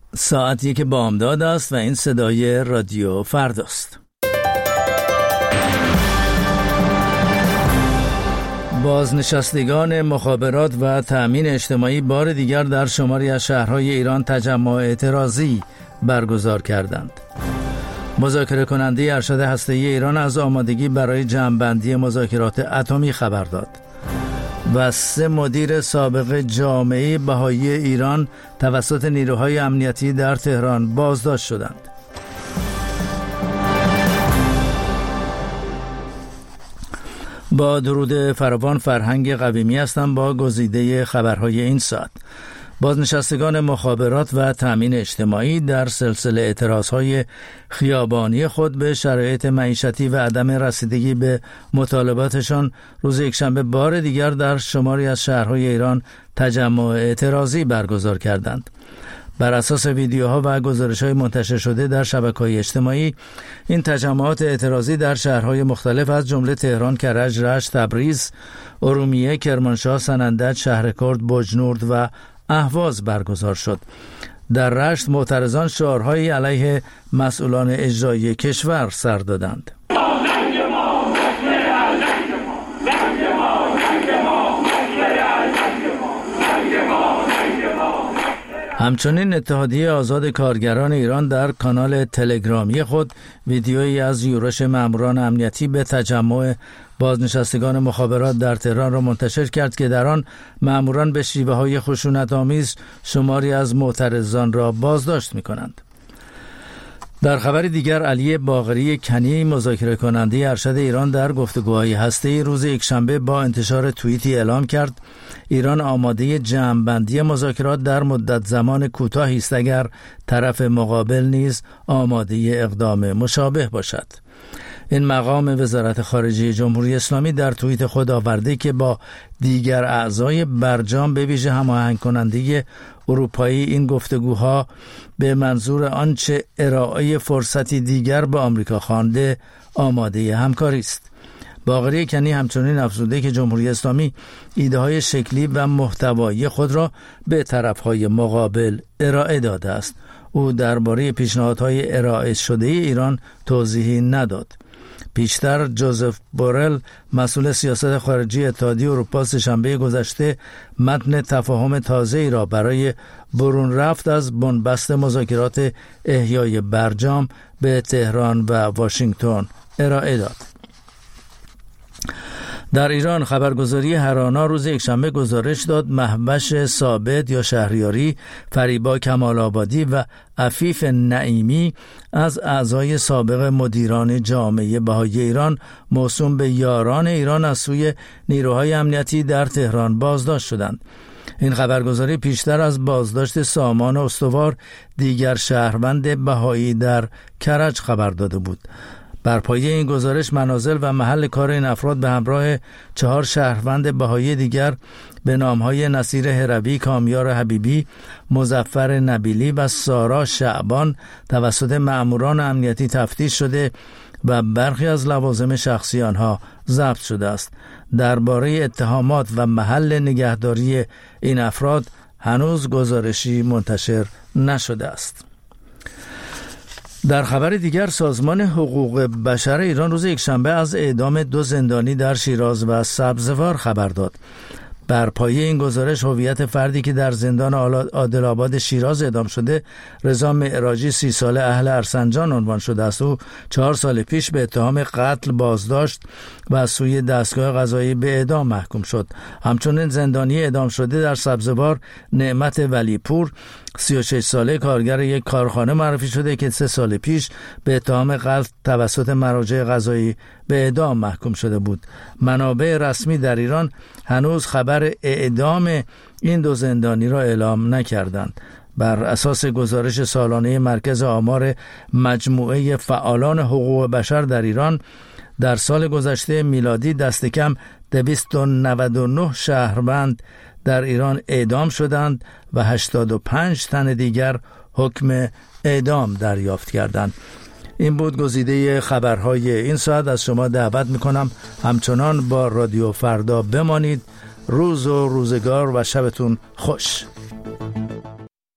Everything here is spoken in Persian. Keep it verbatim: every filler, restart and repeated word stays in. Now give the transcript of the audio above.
ساعت یک بامداد است و این صدای رادیو فرداست. بازنشستگان مخابرات و تأمین اجتماعی بار دیگر در شماری از شهرهای ایران تجمع اعتراضی برگزار کردند. مذاکره کننده ارشد هسته‌ای ایران از آمادگی برای جمع‌بندی مذاکرات اتمی خبر داد و سه مدیر سابق جامعه بهایی ایران توسط نیروهای امنیتی در تهران بازداشت شدند. با درود فراوان، فرهنگ قویمی هستم با گزیده خبرهای این ساعت. بازنشستگان مخابرات و تأمین اجتماعی در سلسله اعتراضهای خیابانی خود به شرایط معیشتی و عدم رسیدگی به مطالباتشان روز یکشنبه بار دیگر در شماری از شهرهای ایران تجمع اعتراضی برگزار کردند. بر اساس ویدیوها و گزارش‌های منتشر شده در شبکه‌های اجتماعی، این تجمعات اعتراضی در شهرهای مختلف از جمله تهران، کرج، رشت، تبریز، ارومیه، کرمانشاه، سنندج، شهرکرد، بجنورد و اهواز برگزار شد. در رشت معترضان شعارهایی علیه مسئولان اجرایی کشور سر دادند. همچنین اتحادیه آزاد کارگران ایران در کانال تلگرامی خود ویدیویی از یورش ماموران امنیتی به تجمع بازنشستگان مخابرات در تهران را منتشر کرد که در آن ماموران به شیوه‌های خشونت‌آمیز شماری از معترضان را بازداشت می‌کنند. در خبر دیگر، علی باقری کنی، مذاکره کننده ارشد ایران در گفتگوهای هسته‌ای، روز یکشنبه با انتشار توییتی اعلام کرد ایران آماده جمع‌بندی مذاکرات در مدت زمان کوتاهی است اگر طرف مقابل نیز آماده اقدام مشابه باشد. این مقام وزارت خارجه جمهوری اسلامی در توییت خود آورده که با دیگر اعضای برجام به ویژه هماهنگ کننده اروپایی این گفتگوها به منظور آنچه ارائه فرصتی دیگر به آمریکا خوانده آماده همکاری است. باقری کنی همچنین افزوده که جمهوری اسلامی ایده‌های شکلی و محتوایی خود را به طرف‌های مقابل ارائه داده است. او درباره پیشنهادهای ارائه شده ایران توضیحی نداد. پیشتر جوزف بورل، مسئول سیاست خارجی اتحادیه اروپا، سه‌شنبه گذشته متن تفاهم تازه‌ای را برای برون رفت از بنبست مذاکرات احیای برجام به تهران و واشنگتن ارائه داد. در ایران، خبرگزاری هرانا روز یکشنبه گزارش داد مهوش ثابت یا شهریاری، فریبا کمال‌آبادی و عفیف نعیمی از اعضای سابق مدیران جامعه بهایی ایران موسوم به یاران ایران از سوی نیروهای امنیتی در تهران بازداشت شدند. این خبرگزاری پیشتر از بازداشت سامان استوار دیگر شهروند بهایی در کرج خبر داده بود. بر پایه این گزارش منازل و محل کار این افراد به همراه چهار شهروند بهایی دیگر به نامهای نصیر هروی، کامیار حبیبی، مظفر نبیلی و سارا شعبان توسط مأموران امنیتی تفتیش شده و برخی از لوازم شخصی آنها ضبط شده است. درباره اتهامات و محل نگهداری این افراد هنوز گزارشی منتشر نشده است. در خبر دیگر، سازمان حقوق بشر ایران روز یکشنبه از اعدام دو زندانی در شیراز و سبزوار خبر داد. بر پایه این گزارش، هویت فردی که در زندان عادل‌آباد شیراز اعدام شده، رضا معراجی، سی ساله، اهل ارسنجان عنوان شده است. او چهار سال پیش به اتهام قتل بازداشت و از سوی دستگاه قضایی به اعدام محکوم شد. همچنین زندانی اعدام شده در سبزوار، نعمت ولیپور، سی و شش ساله، کارگر یک کارخانه معرفی شده که سه سال پیش به اتهام قتل توسط مراجع قضایی به اعدام محکوم شده بود. منابع رسمی در ایران هنوز خبر اعدام این دو زندانی را اعلام نکردند. بر اساس گزارش سالانه مرکز آمار مجموعه فعالان حقوق بشر در ایران، در سال گذشته میلادی دست کم دویست و نود و نه شهروند در ایران اعدام شدند و هشتاد و پنج تن دیگر حکم اعدام دریافت کردند. این بود گزیده خبرهای این ساعت. از شما دعوت میکنم همچنان با رادیو فردا بمانید. روز و روزگار و شبتون خوش.